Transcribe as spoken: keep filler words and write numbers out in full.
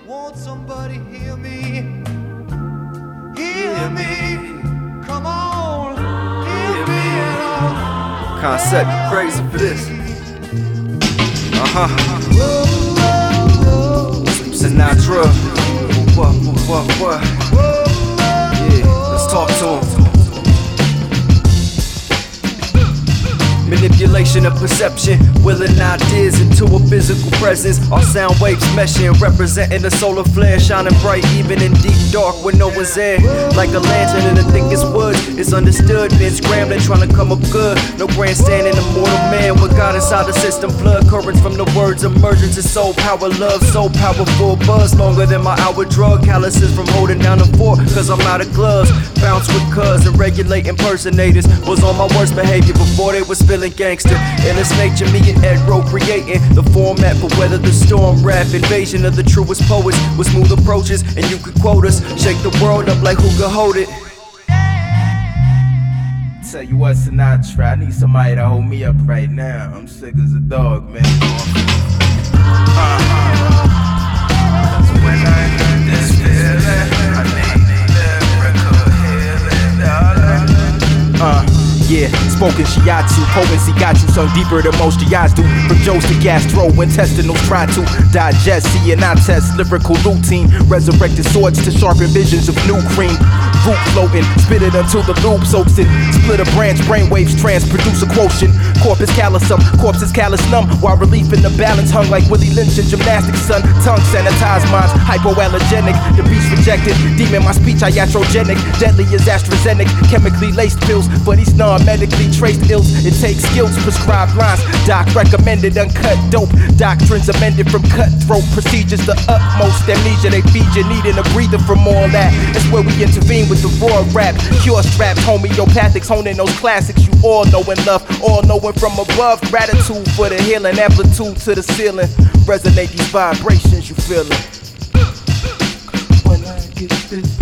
Won't somebody hear me? Hear me. Come on, hear me at all. Concept, crazy for this. Uh-huh. Sinatra. What, what, what, what? Yeah, let's talk to him. Manipulation of perception, willing ideas into a physical presence. Our sound waves meshing, representing the solar flare, shining bright even in deep dark when no one's there. Like a lantern in the thickest woods, it's understood. Been scrambling, trying to come up good. No grandstanding, a mortal man with God inside the system. Blood currents from the words emergence of soul power, love so powerful. Buzz longer than my hour drug. Calluses from holding down the fort, cause I'm out of gloves. Bounce with cuz and regulate impersonators. Was on my worst behavior before they was feeling gangster. Illest nature, me and Ed Rowe creating the format for weather the storm rap. Invasion of the truest poets with smooth approaches, and you could quote us. Shake the world up like who could hold it. Tell you what, Sinatra, I need somebody to hold me up right now. I'm sick as a dog, man. Uh-huh. Cause when I get this feeling, I need lyrical healing, darling. Uh. Yeah, spoken shiatsu, potency got you sunk deeper than most G Is do. From Joes to gastrointestinals try to digest, see and I test lyrical routine. Resurrected swords to sharpen visions of new cream. Root floating, spit it until the lube soaks it. Split a branch, brainwaves trans, produce a quotient. Corpus callosum, corpses callous numb. While relief in the balance hung like Willie Lynch in gymnastics, son. Tongue sanitized minds, hypoallergenic. The beast rejected, demon my speech iatrogenic. Deadly as AstraZeneca, chemically laced pills for these non-medically traced ills. It takes skills, prescribed lines. Doc recommended, uncut dope. Doctrines amended from cutthroat procedures. The utmost amnesia they feed you, needing a breather from all that. That's where we intervene with the raw rap. Cure straps, homeopathics, honing those classics you all know and love. All knowing from above. Gratitude for the healing, amplitude to the ceiling. Resonate these vibrations you feeling. When I get this